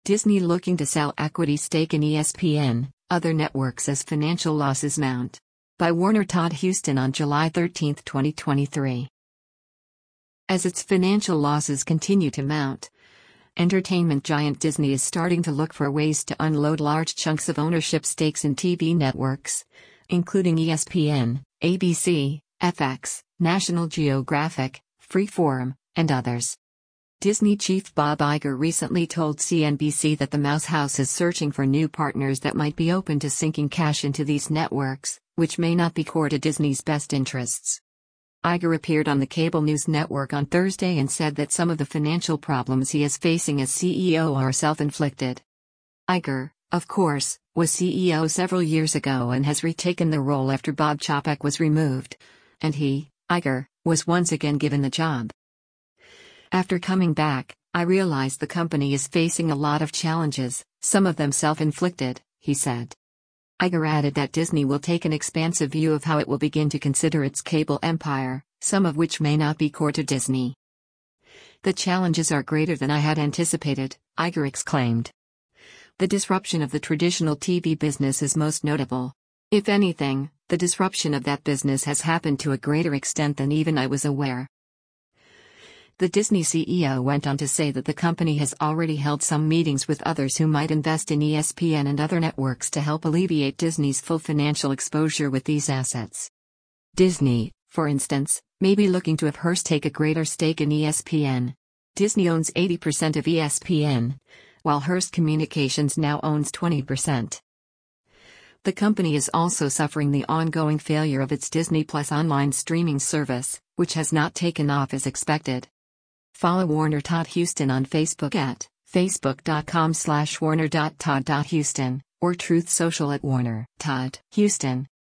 Disney looking to sell equity stake in ESPN, other networks as financial losses mount. By Warner Todd Huston on July 13, 2023. As its financial losses continue to mount, entertainment giant Disney is starting to look for ways to unload large chunks of ownership stakes in TV networks, including ESPN, ABC, FX, National Geographic, Freeform, and others. Disney chief Bob Iger recently told CNBC that the Mouse House is searching for new partners that might be open to sinking cash into these networks, which may not be core to Disney's best interests. Iger appeared on the cable news network on Thursday and said that some of the financial problems he is facing as CEO are self-inflicted. Iger, of course, was CEO several years ago and has retaken the role after Bob Chapek was removed. And he, Iger, was once again given the job. After coming back, I realized the company is facing a lot of challenges, some of them self-inflicted, he said. Iger added that Disney will take an expansive view of how it will begin to consider its cable empire, some of which may not be core to Disney. The challenges are greater than I had anticipated, Iger exclaimed. The disruption of the traditional TV business is most notable. If anything, the disruption of that business has happened to a greater extent than even I was aware. The Disney CEO went on to say that the company has already held some meetings with others who might invest in ESPN and other networks to help alleviate Disney's full financial exposure with these assets. Disney, for instance, may be looking to have Hearst take a greater stake in ESPN. Disney owns 80% of ESPN, while Hearst Communications now owns 20%. The company is also suffering the ongoing failure of its Disney Plus online streaming service, which has not taken off as expected. Follow Warner Todd Huston on Facebook at facebook.com/warner.todd.huston or Truth Social at Warner Todd Huston.